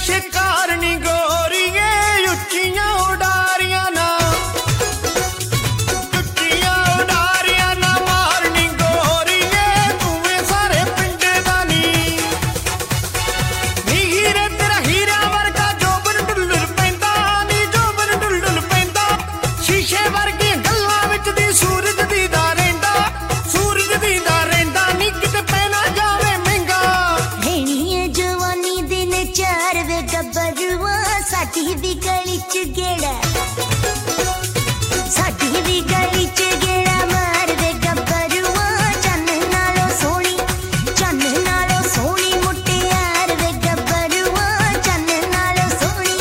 शिकार नी गोरीए उच्चियां उडारियां ना मारनी गोरीए तूं सारे पिंड दा नी हीरे तेरा हीरा वर्गा जोबन डुल्लुल पैंदा नी जोबन डुल्लुल पैंदा शीशे वर्गी गल्लां विच दी सूरज दीदा रहिंदा नी किते पैना जावे महंगा हेणी जवानी दिन चार वे गब्बरुआ साडी भी गली च गेड़ा मार वे गब्बरुआ चन्न नालों सोहनी मुटियार वे गब्बरुआ चन्न नालों सोहनी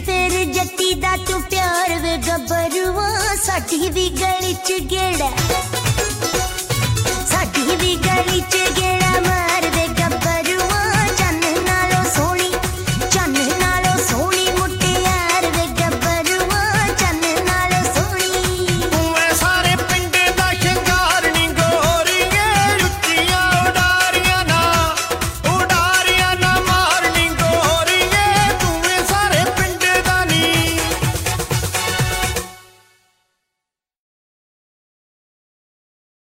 साडी भी गली च गेड़ा